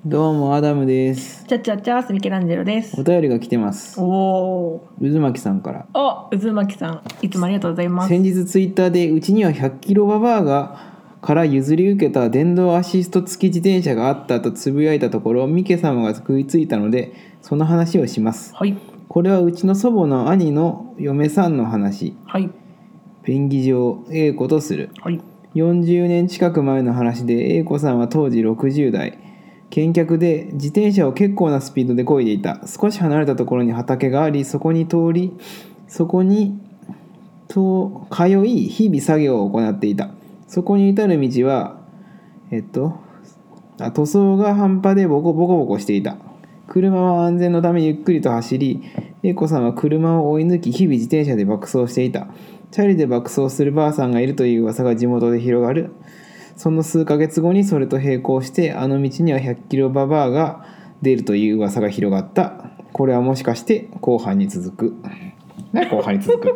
どうもアダムです。 チャチャチャースミケランジェロです。 お便りが来てます。 お渦巻さんから。 渦巻さん、いつもありがとうございます。 先日ツイッターでうちには100キロババアから譲り受けた電動アシスト付き自転車があったとつぶやいたところ、ミケ様が食いついたのでその話をします。 はい。 これはうちの祖母の兄の嫁さんの話。 はい。 便宜上 A 子とする。 はい。 40年近く前の話で A 子さんは当時60代。見客で自転車を結構なスピードで漕いでいた。少し離れたところに畑があり、そこに通い日々作業を行っていた。そこに至る道は塗装が半端でボコボコしていた。車は安全のためゆっくりと走り、A子さんは車を追い抜き日々自転車で爆走していた。チャリで爆走するばあさんがいるという噂が地元で広がる。その数ヶ月後にそれと並行してあの道には100キロババアが出るという噂が広がった。これはもしかして後半に続く。何後半に続く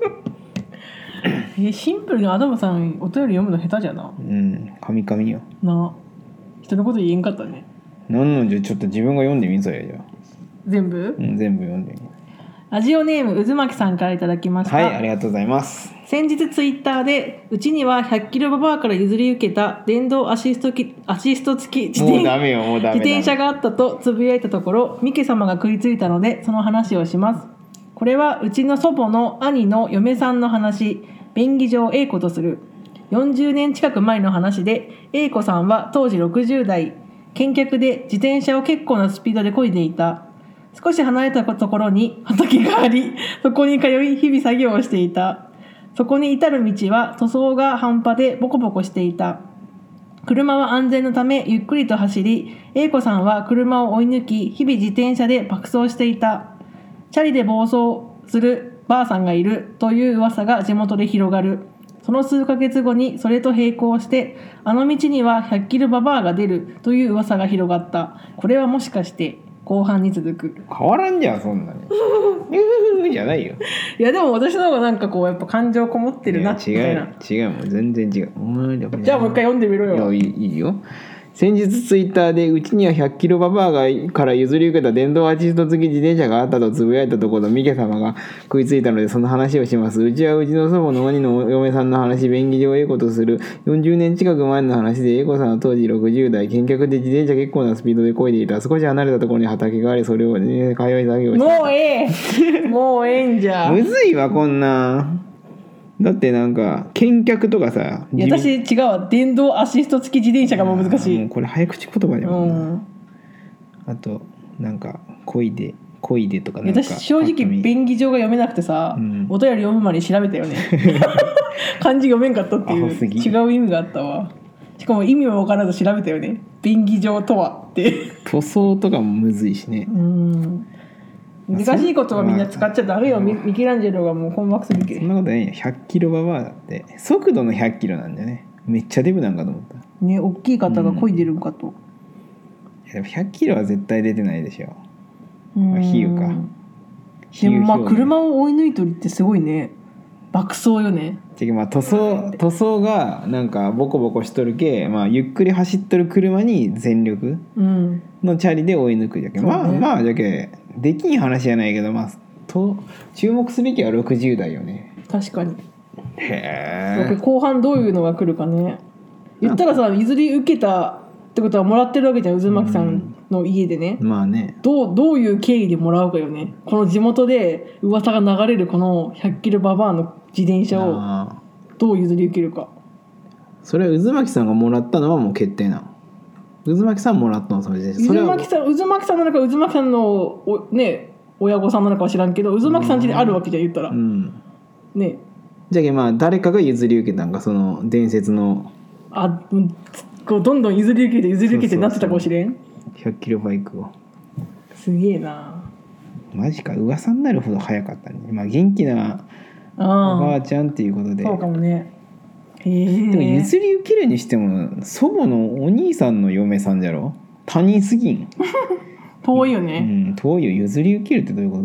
ってシンプルにアダムさんお便り読むの下手じゃな。 カミカミよな、人のこと言えんかったね。 じゃちょっと自分が読んでみんぞや。じゃあ全部、 全部読んでみ。 ラジオネーム渦巻さんからいただきました。 はい、ありがとうございます。 先日ツイッターでうちには100キロババアから譲り受けた電動アシスト付き自転車があったとつぶやいたところ、ミケ様が食いついたのでその話をします。これはうちの祖母の兄の嫁さんの話。便宜上 A 子とする。40年近く前の話で A 子さんは当時60代。見客で自転車を結構なスピードで漕いでいた。少し離れたところに畑があり、そこに通い日々作業をしていた。そこに至る道は塗装が半端でボコボコしていた。車は安全のためゆっくりと走り、A子さんは車を追い抜き日々自転車で爆走していた。チャリで暴走するばあさんがいるという噂が地元で広がる。その数ヶ月後にそれと並行してあの道には100キロババアが出るという噂が広がった。これはもしかして後半に続く。 変わらんじゃんそんなにじゃないよ。 いやでも私の方がなんかこうやっぱ感情こもってるなみたいな。 違うもう全然違う。 じゃあもう一回読んでみろよ。 いいよ。先日ツイッターでうちには100キロババアから譲り受けた電動アシスト付き自転車があったとつぶやいたところ、ミケ様が食いついたのでその話をします。うちはうちの祖母の兄の嫁さんの話。便宜上 A 子とする。40年近く前の話で A 子さんは当時60代。見客で自転車結構なスピードで漕いでいた。少し離れたところに畑があり、それを、通い作業していた。 もうええんじゃ。 むずいわこんな。だってなんか見客とかさ、 いや私違うわ。電動アシスト付き自転車がもう難しい。 もうこれ早口言葉だよな。あとなんか恋でとかなんか。 私正直便宜上が読めなくてさ、お便り読むまで調べたよね漢字読めんかったっていう違う意味があったわ。しかも意味も分からず調べたよね。便宜上とはって塗装とかもむずいしね。 難しい言葉みんな使っちゃダメよ。ミケランジェロがもう困惑するけど。 そんなことないよ。100キロババアだって速度の100キロなんだよね。めっちゃデブなんかと思ったね。大きい方が漕いでるんかと。 でも100キロは絶対出てないでしょ。比喩か。 でもまあ車を追い抜いとるってすごいね。爆走よね。 塗装がなんかボコボコしとるけ、ゆっくり走っとる車に全力のチャリで追い抜くじゃけ、じゃけできん話じゃないけど、注目すべきは60代よね。 確かに。 へえ。 後半どういうのが来るかね。言ったらさ、譲り受けたってことはもらってるわけじゃん、渦巻さんの家でね。どういう経緯でもらうかよね。この地元で噂が流れるこの100キロババアの自転車をどう譲り受けるか。 それは渦巻さんがもらったのはもう決定なの。渦巻さんもらったのそれで。 渦巻さんなのか渦巻さんの親御さんなのかは知らんけど、渦巻さん家にあるわけじゃん、言ったら。ね。 じゃあ誰かが譲り受けたんか、その伝説の。 こうどんどん譲り受けてなってたかもしれん。 100キロバイクを。 すげえな。 マジか、噂になるほど早かったね。元気なおばあちゃんっていうことで。 そうかもね。 でも譲り受けるにしても祖母のお兄さんの嫁さんじゃろ。他人すぎん遠いよね。 遠いよ。譲り受けるってどういうこと？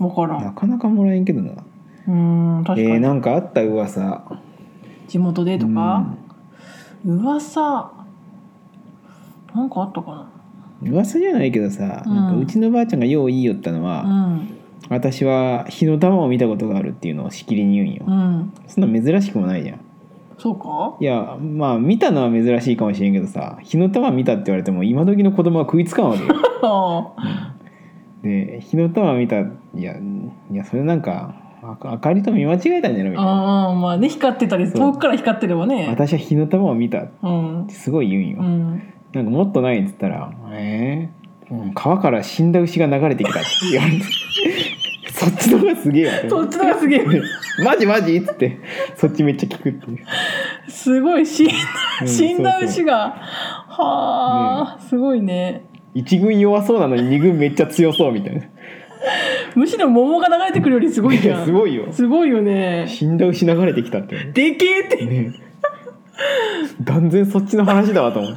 分からん。 なかなかもらえんけどな。 確かに。 なんかあった噂。 地元でとか、噂なんかあったか噂じゃないけどさ、なんかうちのばあちゃんがよう言いよったのは、 な。 私は火の玉を見たことがあるっていうのをしきりに言うんよ、そんな珍しくもないじゃん。 そうか。 いやまあ見たのは珍しいかもしれんけどさ、火の玉見たって言われても今時の子供は食いつかんわけよで火の玉見た、いやそれなんか明かりと見間違えたんじゃないみたいな。 まあね、光ってたり遠くから光ってればね。 私は火の玉を見たってすごい言うんよ、なんかもっとないっつったら川から死んだ牛が流れてきたって言われてそっちの方がすげえわ。 そっちの方がすげえマジっつってそっちめっちゃ聞くっていう。 すごい死んだ牛がはあ、すごいね。 一軍弱そうなのに二軍めっちゃ強そうみたいな。 むしろ桃が流れてくるよりすごいじゃん。 すごいよ。 すごいよね。 死んだ牛流れてきたってでけえって、 ね、断然そっちの話だわと思って。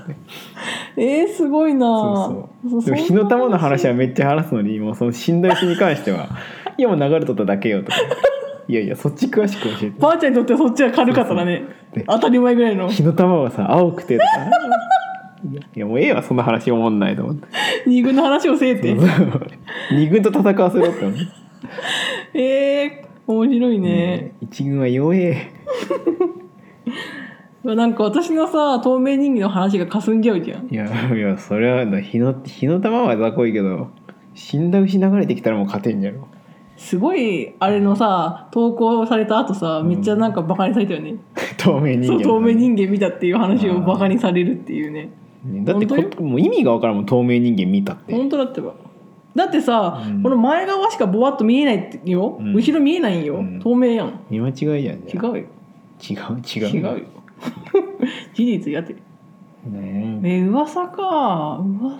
すごいな。 そうでも火の玉の話はめっちゃ話すのに、もうその死んだ牛に関してはいやもう流れとっただけよとかいやそっち詳しく教えて。 ばあちゃんにとってはそっちは軽かったらね。当たり前ぐらいの。 火の玉はさ青くてとかいやもうええわそんな話おもんないと思って。 二軍の話をせえて。 二軍と戦わせろって思って。 面白いね。 一軍は弱え。 なんか私のさ透明人間の話が霞んじゃうじゃん。 いやそれは火の玉は雑魚いけど、死んだ牛流れてきたらもう勝てんじゃろ。 すごいあれのさ投稿された後さ、めっちゃなんかバカにされたよね。 透明人間。 そう透明人間見たっていう話をバカにされるっていうね。 だってもう意味が分からんもん透明人間見たって。 本当だってば。だってさ、この前側しかボワッと見えないってよ、後ろ見えないんよ、透明やん。 見間違いじゃん。 違うよ。違うよ。事実やってね。噂か。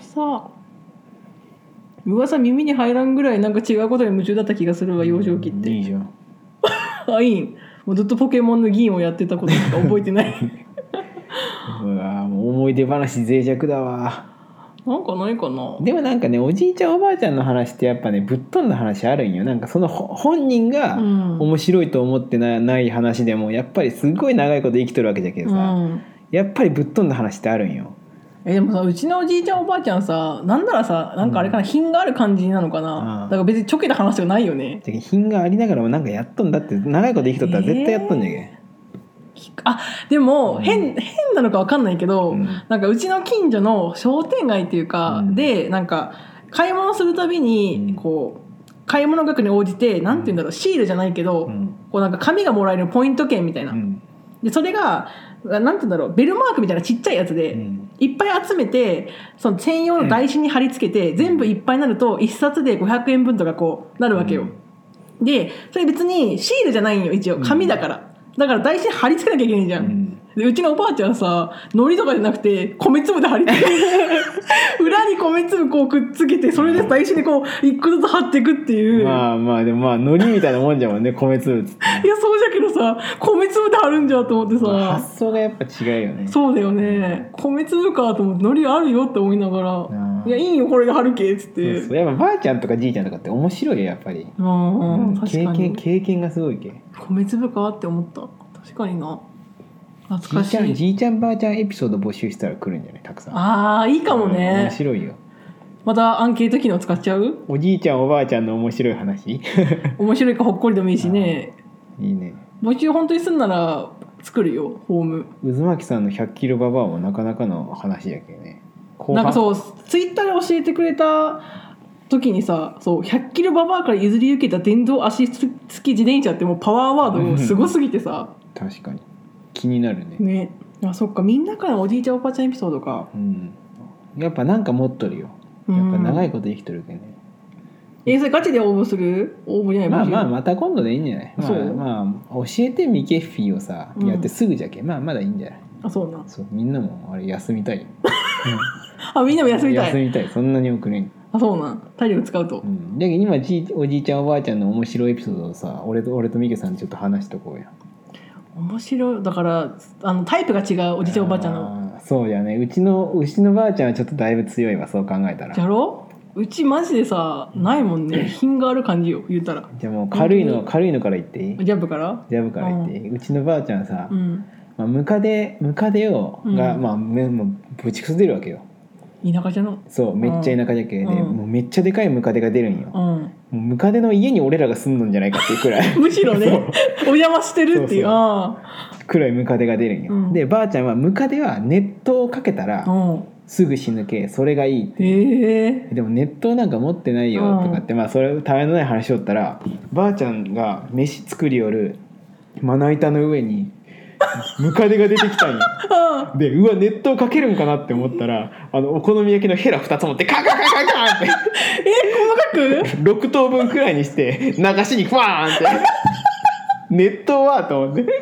噂耳に入らんぐらいなんか違うことに夢中だった気がするわ、幼少期って。 いいじゃん。 いいん。もうずっとポケモンの銀をやってたことしか覚えてない。 うわもう思い出話脆弱だわ。 なんかないかな。 でもなんかね、おじいちゃんおばあちゃんの話ってやっぱねぶっ飛んだ話あるんよ。なんかその本人が面白いと思ってない話でもやっぱりすごい長いこと生きとるわけじゃけどさ、やっぱりぶっ飛んだ話ってあるんよ。 でもさ、うちのおじいちゃんおばあちゃんさ、なんならさ、なんかあれかな、品がある感じなのかな。だから別にちょけた話とかないよね。 品がありながらもなんかやっとんだって、長いこと生きとったら絶対やっとんじゃけ。 でも変なのか分かんないけど、なんかうちの近所の商店街っていうか、でなんか買い物するたびにこう買い物額に応じてなんて言うんだろう、シールじゃないけど、こうなんか紙がもらえるポイント券みたいな、でそれがなんて言うんだろう、ベルマークみたいなちっちゃいやつで、いっぱい集めてその専用の台紙に貼り付けて、全部いっぱいになると1冊で500円分とかこうなるわけよ。でそれ別にシールじゃないんよ、一応紙だから。だから台紙貼り付けなきゃいけないじゃん。でうちのおばあちゃんさ、海苔とかじゃなくて米粒で貼り付けて裏に米粒こうくっつけて、それで台紙でこう一個ずつ貼っていくっていう。 まあでも海苔みたいなもんじゃもんね、米粒っつって。 いやそうじゃけどさ、米粒で貼るんじゃと思ってさ、 発想がやっぱ違うよね。 そうだよね、米粒かと思って、海苔あるよって思いながら、いやいいよこれで貼るけっつって。 そうやっぱばあちゃんとかじいちゃんとかって面白いよやっぱり。確かに経験がすごいけ。 米粒かって思った。確かにな。懐かしい。 じいちゃんばあちゃんエピソード募集したら来るんじゃない、たくさん。 いいかもね。 面白いよ。 またアンケート機能使っちゃう？ おじいちゃんおばあちゃんの面白い話面白いかほっこりでもいいしね。 いいね。 募集本当にすんなら作るよ、ホーム。 渦巻さんの100キロババアもなかなかの話やけどね。 なんかそうツイッターで教えてくれた時にさ、そう100キロババアから譲り受けた電動アシスト付き自転車ってもうパワーワードすごすぎてさ確かに気になるね。 ね。そっか、みんなからのおじいちゃんおばあちゃんエピソードか。 やっぱなんか持っとるよ。やっぱ長いこと生きとるけどね。 それガチで応募する？応募じゃない？ また今度でいいんじゃない？教えてミケッフィーをさ、やってすぐじゃけ、まだいいんじゃない？ そうな。 そう、みんなもあれ休みたい。 みんなも休みたい。 休みたい。そんなに多くね。 そうなん。体力使うと。 で今おじいちゃんおばあちゃんの面白いエピソードをさ、俺とミケさんでちょっと話しとこうや。 面白い。だからタイプが違う、おじいちゃんおばあちゃんの。 そうやね。うちのばあちゃんはちょっとだいぶ強いわ、そう考えたら。 じゃろ？うちマジでさないもんね。品がある感じよ、言ったら。 じゃあもう軽いのから言っていい？ ジャブから言っていい？うちのばあちゃんさ、ムカデがもうぶちくす出るわけよ。 田舎じゃの。 そうめっちゃ田舎じゃけで、もうめっちゃでかいムカデが出るんよ、もうムカデの家に俺らが住んのんじゃないかっていうくらいむしろねお邪魔してるっていう。 くらいムカデが出るんよ、でばあちゃんはムカデは熱湯をかけたらすぐ死ぬけそれがいいって、でも熱湯なんか持ってないよとかって、まあそれためのない話しよったら、ばあちゃんが飯作りよるまな板の上にムカデが出てきたんよでうわ熱湯かけるんかなって思ったら、お好み焼きのヘラ2つ持ってカカカカカって細かく 6等分くらいにして流しにファーンって熱湯はと思って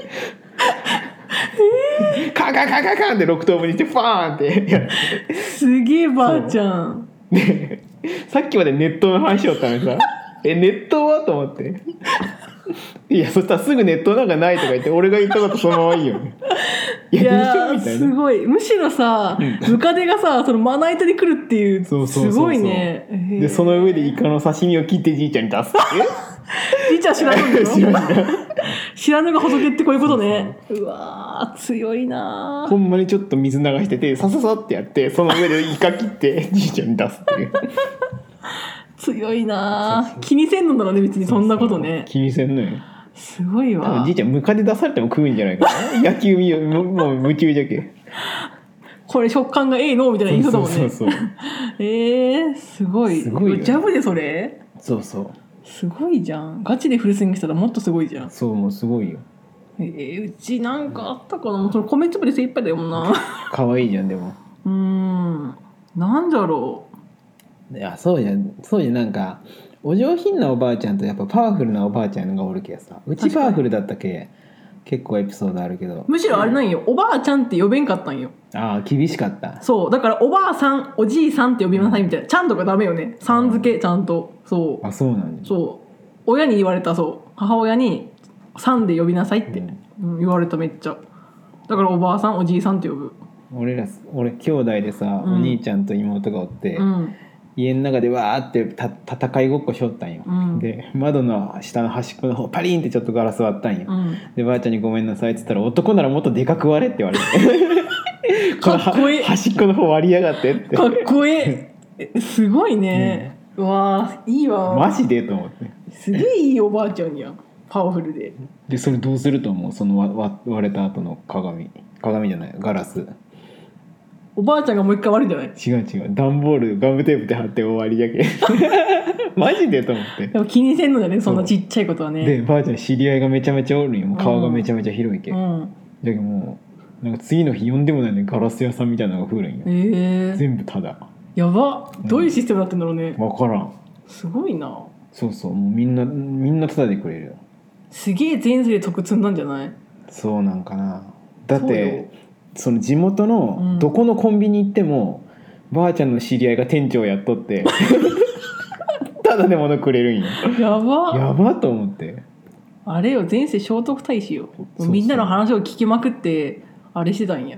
カカカカカンって6等分にしてファーンってやってすげえばあちゃんでさっきまで熱湯の話しよったのにさ熱湯はと思っていやそしたらすぐ熱湯なんかないとか言って俺が言ったことそのままいいよね。いやでしょみたいな。 すごい。むしろさムカデがさそのまな板に来るっていうすごいね。 でその上でイカの刺身を切ってじいちゃんに出すってじいちゃん知らぬの知らぬが仏ってこういうことね。 そううわ強いな。 ほんまにちょっと水流しててサササってやってその上でイカ切ってじいちゃんに出すっていう強いな。気にせんのだろうね別にそんなことね。 そう気にせんのよ。 すごいわ。 多分じいちゃんムカデ出されても食うんじゃないかな野球見よもう夢中じゃけこれ食感がええのみたいな言い方もね。 そうすごい。 すごいよね。 ジャブでそれそうすごいじゃん。ガチでフルスイングしたらもっとすごいじゃん。 そうもうすごいよ。 うちなんかあったかな。もうその米粒で精一杯だよな。 可愛いじゃんでも。 なんだろう。いやそうじゃなんかお上品なおばあちゃんとやっぱパワフルなおばあちゃんがおるけさ。うちパワフルだったけ結構エピソードあるけど。 むしろあれなんよ。おばあちゃんって呼べんかったんよ。 ああ厳しかった。 そうだからおばあさんおじいさんって呼びなさいみたいな。ちゃんとかダメよね。さん付けちゃんと。そうそうなんだ。 そう親に言われた。そう母親にさんで呼びなさいって、言われた。めっちゃだからおばあさんおじいさんって呼ぶ。俺兄弟でさ、お兄ちゃんと妹がおって、家の中でわーって戦いごっこしよったんよ、で窓の下の端っこの方パリンってちょっとガラス割ったんよ、でばあちゃんにごめんなさいって言ったら男ならもっとでかく割れって言われてかっこいい端っこの方割りやがってってかっこいいすごいね、うわいいわマジでと思って。 すげえいいおばあちゃんやんパワフルでそれどうすると思うその割れた後の鏡じゃないガラス。 おばあちゃんがもう一回割るんじゃない。 違う段ボールガムテープで貼って終わりやけマジでと思って。 でも気にせんのだねそんなちっちゃいことはね。 でばあちゃん知り合いがめちゃめちゃおるんよ。顔がめちゃめちゃ広いけ、だけどもうなんか次の日呼んでもないのにガラス屋さんみたいなのが降るんよ、全部タダ。 やばどういうシステムになってんだろうね、 分からん。 すごいな。 そうもうみんなタダでくれる。 すげえ前世で得積んだんじゃない。 そうなんかな。だってその地元のどこのコンビニ行っても、ばあちゃんの知り合いが店長やっとってただで物くれるんよ。やばと思って。 あれよ前世聖徳太子よ。みんなの話を聞きまくってあれしてたんや。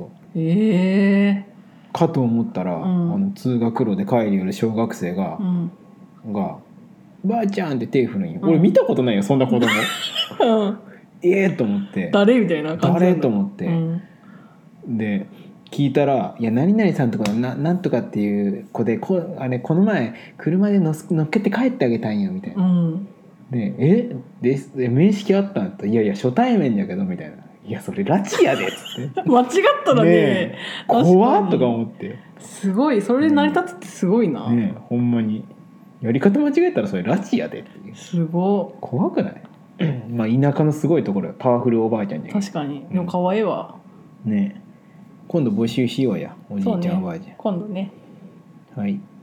かと思ったら、通学路で帰りよる小学生が、ばあちゃんって手振るんよ、俺見たことないよそんな子供と思って誰みたいな感じ誰と思って、で聞いたら「いや何々さんとかなんとかっていう子でこの前車で乗っけて帰ってあげたんよ」みたいな、で面識あったんって「いや初対面だけど」みたいな「いやそれ拉致やで」っつって間違ったらね怖っとか思って。すごいそれで成り立つってすごいな、ほんまにやり方間違えたらそれ拉致やでっていう。すごい怖くないまあ田舎のすごいところよパワフルおばあちゃんじゃん。確かにでも可愛いわ、今度募集しようやおじいちゃん、おばあちゃん今度ね。はい。